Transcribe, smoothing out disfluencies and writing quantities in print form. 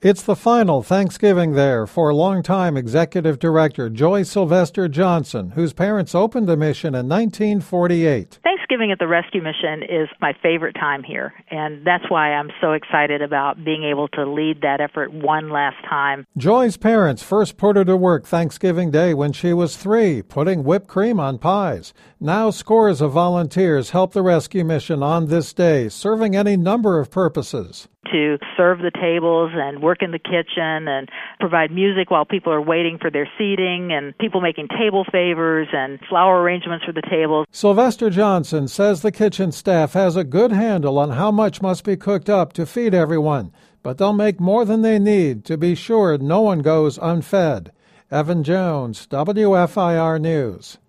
It's the final Thanksgiving there for longtime Executive Director Joy Sylvester Johnson, whose parents opened the mission in 1948. Thanksgiving at the Rescue Mission is my favorite time here, and that's why I'm so excited about being able to lead that effort one last time. Joy's parents first put her to work Thanksgiving Day when she was 3, putting whipped cream on pies. Now scores of volunteers help the Rescue Mission on this day, serving any number of purposes. To serve the tables and work in the kitchen and provide music while people are waiting for their seating, and people making table favors and flower arrangements for the tables. Sylvester Johnson says the kitchen staff has a good handle on how much must be cooked up to feed everyone, but they'll make more than they need to be sure no one goes unfed. Evan Jones, WFIR News.